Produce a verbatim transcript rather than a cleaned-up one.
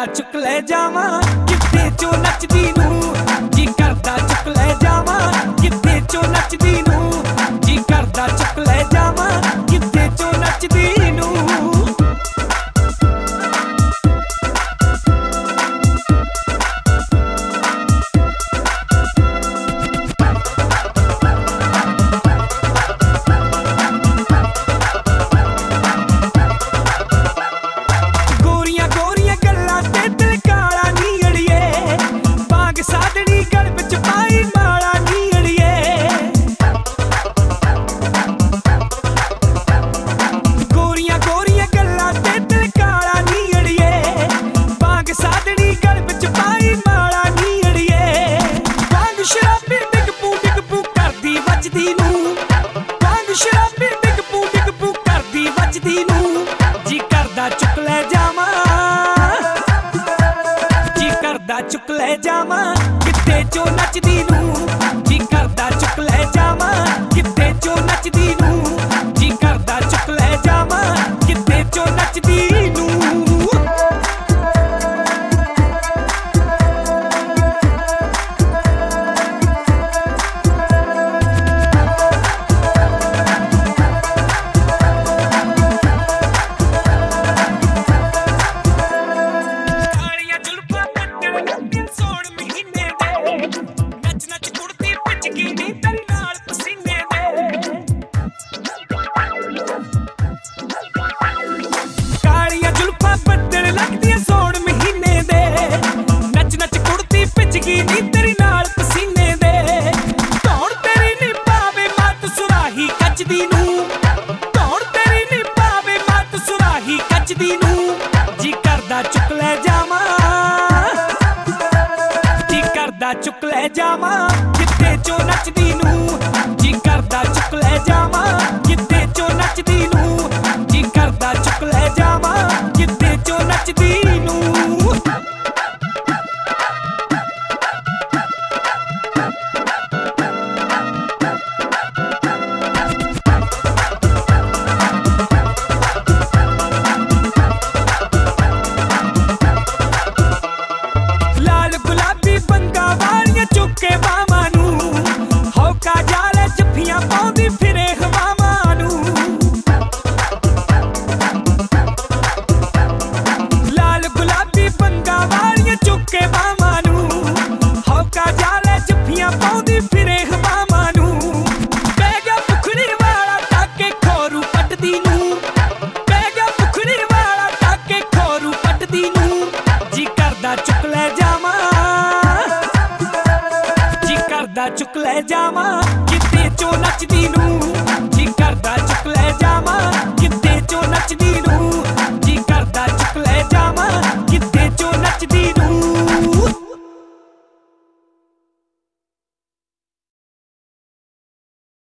चुक ले जावा किथे चो नचदी नू, जी करदा चुक ले जावा किथे चो नचदी नू, जी करदा चुक ले जावा किथे चो नचदी नू। चुक ले जावा जी करदा चुक ले जावा किथे चो नचदी नू, जी करदा चुक ले जावा किथे चो नचदी नू, जी करदा चुक ले जावा किथे चो नचदी नू। जी करदा चुक ले जावा जी करदा चुक ले जावा किथे चो नचदी नू, जी करदा चुक ले जावा किथे चो नचदी नू, जी करदा चुक ले जावा किथे चो नचदी नू। चुक ले जावा